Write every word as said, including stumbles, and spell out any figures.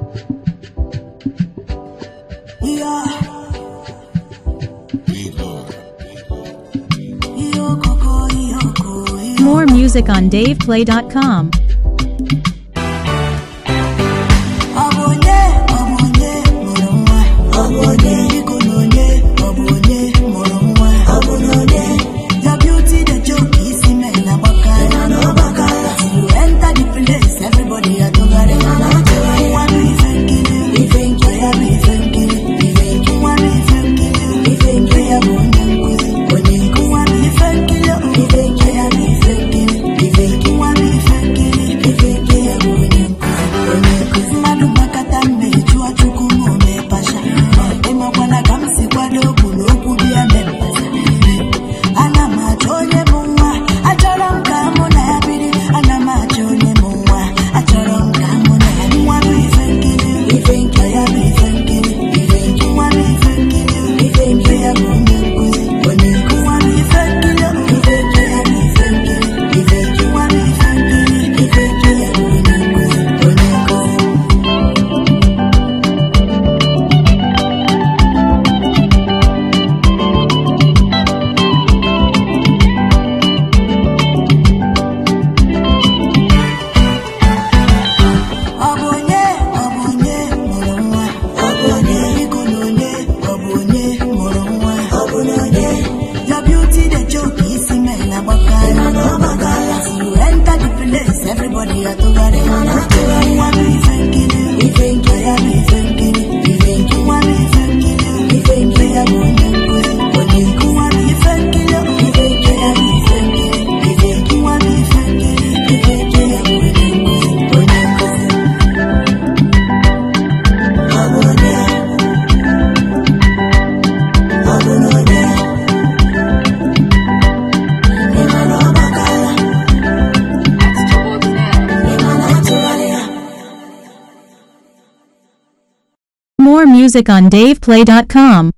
More music on dave play dot com. Everybody at the wedding, you want me thinking you, you think I am me thinking you, you think you want me thinking you, you think I am when you want me thinking you, you think I am me thinking you, you think you want me thinking you, you think I am when you I'm on there, I'm on there. More music on dave play dot com.